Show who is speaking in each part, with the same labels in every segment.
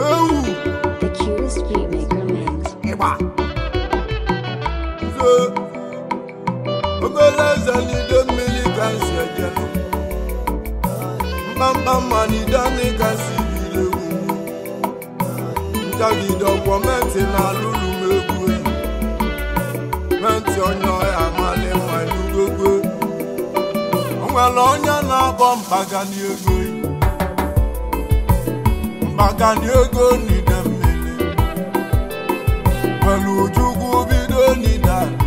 Speaker 1: The cutest beatmaker mix.
Speaker 2: Magani ego ni demele pẹ̀lú ojúkú bido ni dani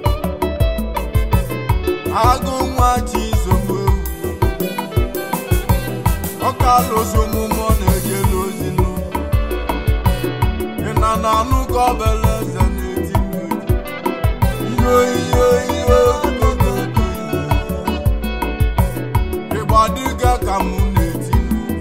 Speaker 2: agunwa ti zomo ọka lozomu mọ na-eje lozinu ịnana nukọ bele eze na-eti iyo ịgbadiga ka mụ na-eti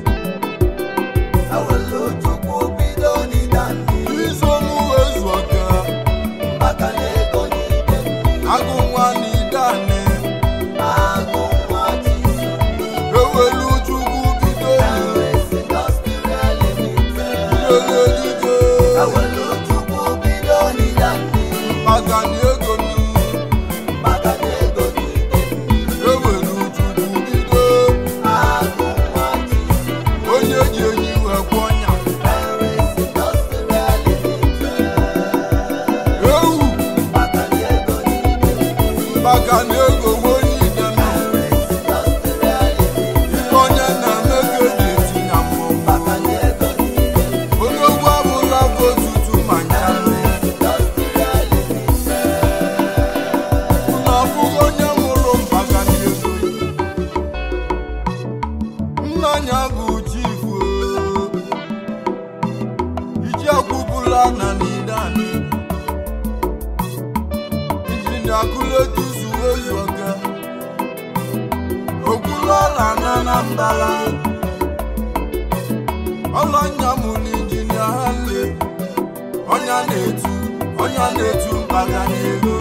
Speaker 2: Onya na-etu mpagani ego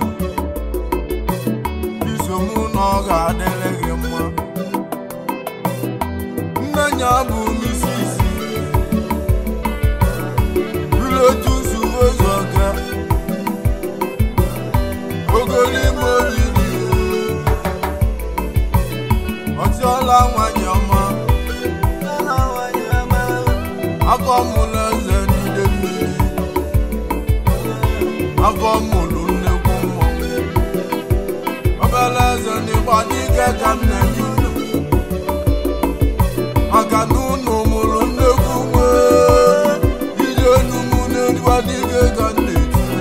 Speaker 2: isomu na ọ ga-adịrị gị mma nnenya bụ misisi ruletusu ozu ọga ogolime olili ọtịọla nwanyị ọma afọ mụlụ eze n'ide mmiri afọ mụlụ nnekwu mmọnwụ obele eze n'ịgbadike ka m na-enye unu maka na unu mụrụ nnekwu nwe ije enumu n'ịgbadike ka m na-etinye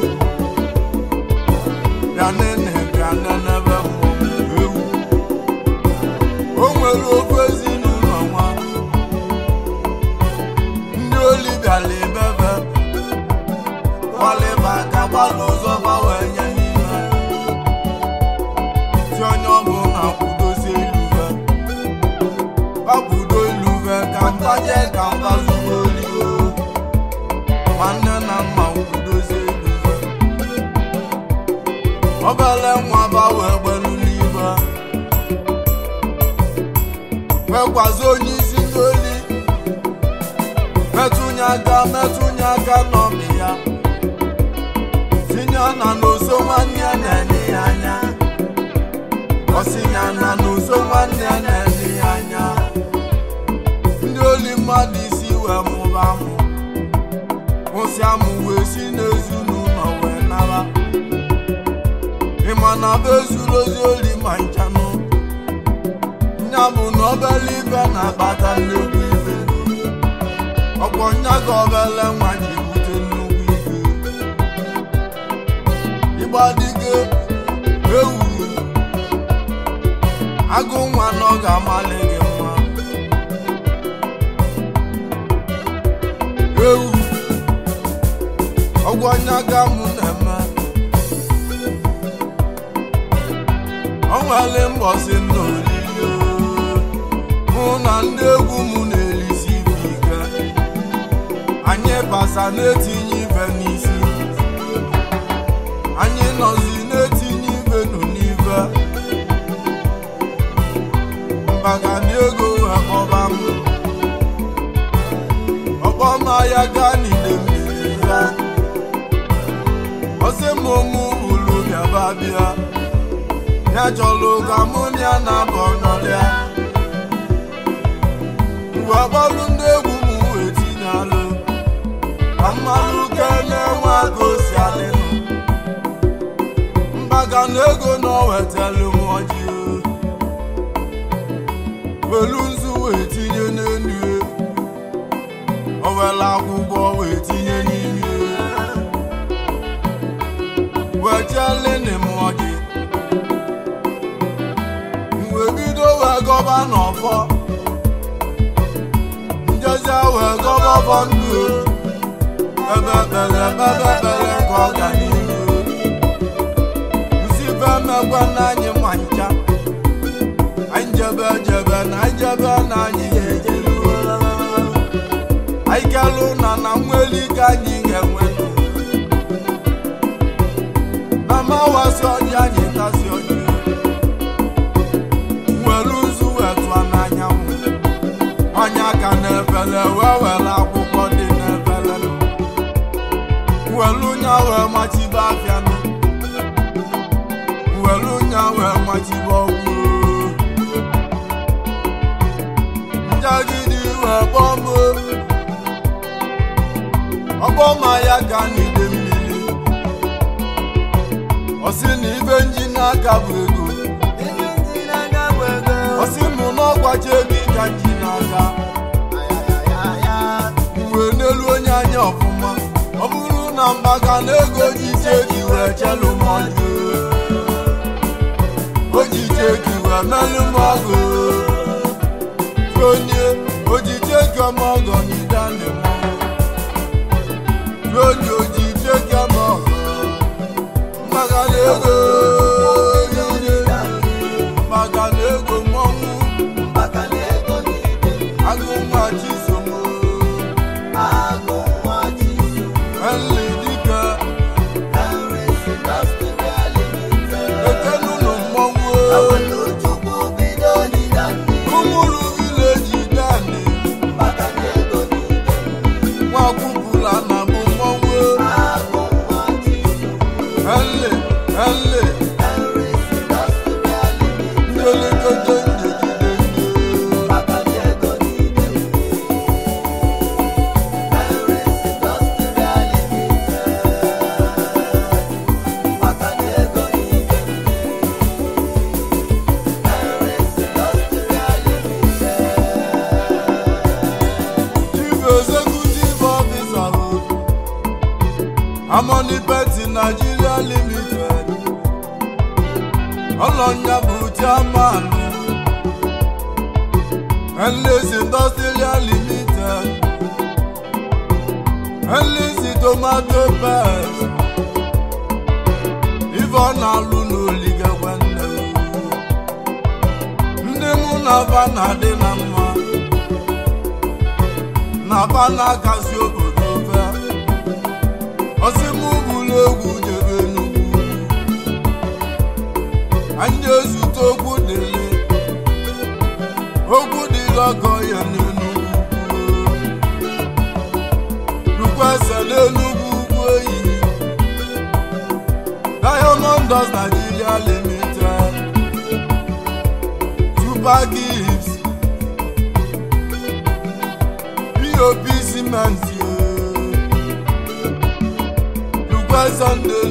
Speaker 2: bịa nene bịa nenebe mmọnwụ ewu o nwere ofu ezinụlọ nwa ndị oli bịara ebebe kwalịba ka gbalụ ụzọ gbanwe nye n'ime ti onye ọbụ na kwudozie iluve bakwudo iluve ka ntaje ka mbazugo oligo nwanne na mma kwudozie iluve obele nwa bawe gbelu n'ibe nwekwazi onye isi n'oli metụnye aka n'ọmị ya tinyana n'oso nwanne ya na-ele ya anya osinyana n'oso nwanne ya na-ele ya anya ndị oli mmadụ isi wee mụba mụ mụsị amụ wee si n'ezinụlọ wee nara ịma na be zuru ozi oli ma nchanụ nya bụ na obele ibe na-akpata nnukwu ibe ọkwọ nya ka obele nwa ji bute nnukwu ibe ịgbadike ewu agụ nwa na ọ ga-amalị gị mma ewu ọgwọ nya ka mụ na-eme ọ nwere mbọsị n'olili mụ na ndị egwu mụ na-elisi ibe ike anyị basa na-etinye ibe n'isi anyị nọzi na-etinye ibe nụ n'ibe mbagani ego wee kpọba m ọkpọ ya gaa n'ide mmiri ya ọsị mụmụ ulu bịaba bịa ya chọrọ ka mụ na ya na-abọ n'ọlịa mgbe agbalụ ndị egwu m wee tinye alụ ka mmalụ kele nwa ka o si adịnụ mbaga na ego na o wetelu m ọjị welu nzu wee tinye n'elu o were akwụkwọ wee tinye n'ime wee chelene m ọjị wee bido wee gọba n'ọfọ njezi wee gọba ọfọ ndụ ebe ekpere ka ọ ga n'ihu nsi be emekwe n'anyị ma ncha anyị jebe na anyị ga-ejelu anyị kelụ na nweli ka anyị ga-enwenụ na mawasị ọjị anyị tasị ọjị nwere ụzụ wee tụọ n'anyanwụ onye aka n'efele wee were akwụkwọ dị n'efele welu nya wee machibe afịanụ welu nya wee machibe ọgwụ njagidi wee kpọmbo ọgbọma ya ga n'ide mmiri ọsị na ibe nji n'aka bụ ego ọsị mụ n'ọgwaje gị ka nji n'aka uwe n'elu onye anya ọfụma ọ bụrụ na mbaga na ego jiche gị wee chelu m ọjị ojiche gị wee melụ m ọgụ onye ojiche gị ọma ọgọ n'idane m onye ojiche gị ọma ọgọ mbaga na ego mbaga na ego mmọnwụ agụ nwa chisomo ele dike ekenụlụ mmọnwụ ụmụrụ vileji dani nwakwụpụla na bụ mmọnwụ ele ndelekọta ndejide Amoni Peti Nigeria Limited Olonya bụ chairman Enlis Industrial Limited Enlis Tomato Paste Ivon alụ n'oliga gwanne ndị mụ na va na-adị na mma na va na-akasi obodo ofe ọsị mụ bụrụ egwu jebe n'ugwu anyị ezute okwu dịle okwu dịle ọgọ ya n'enugwu rukwese n'enugwu ugwu eyi Diamond Nigeria Limited Super Gibbs POP Cement Sunday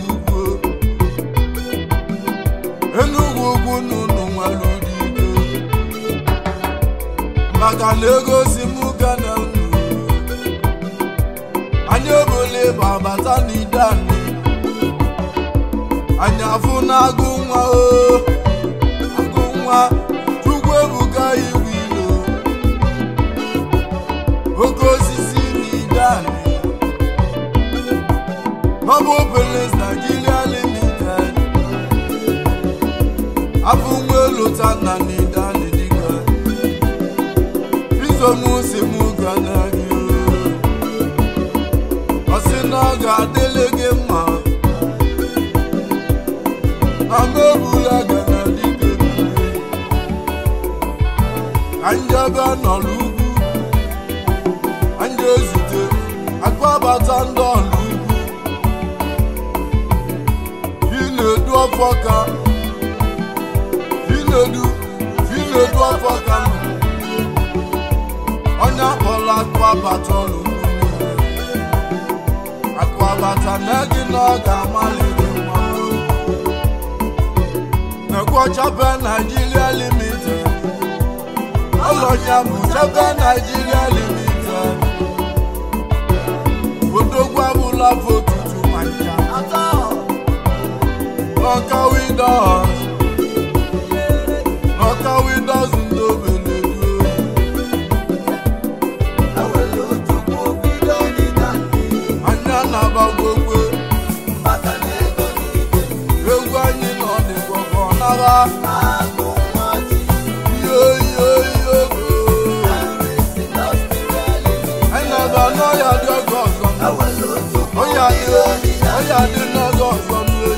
Speaker 2: Enugu ugwu n'ụlọ nwere ụdịdo maka na ego si mụ gana unu anyị ebole babata n'idane anyị afụ na agụ nwa Chukwu ebuka iwu ilo oke osisi n'idane Noble Police Nigeria Limited Abunwe Lutana Nidani Diga Izomusi Muganagio Osinaga Delege Ma Amebula Ganadiga Anjaba Nolugu Anjezute na-abata ndị ọlụ Chinedu Ọfọka Chinedu Ọfọka onye akpọrọ Akụabata ọlụ Akụabata na gị na ọ ga-amalite mmanụ Nekwo Chape Nigeria Limited Ọlọnya bụ Chape Nigeria Limited Odogwu abụla votutu ma ncha N'Ọka Widows ndobeledu anya na-agbagwokwe egwu anyị nọ n'ịgbọgọ nara anyị na-aba n'ọya dị oge ọzọ ọya dị n'oge ọzọ n'oyi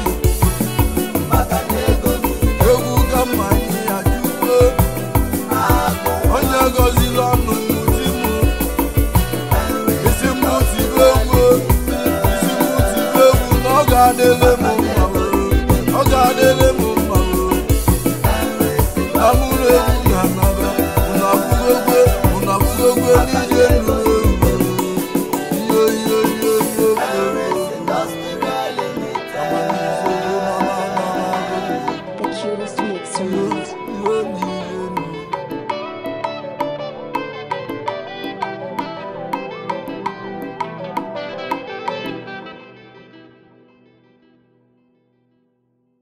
Speaker 2: egwu ka mma anyị ya jukwe onye gọziri ọnụ isi mụ tibe egwu na ọ ga-adịle m mma ọ ga-adịle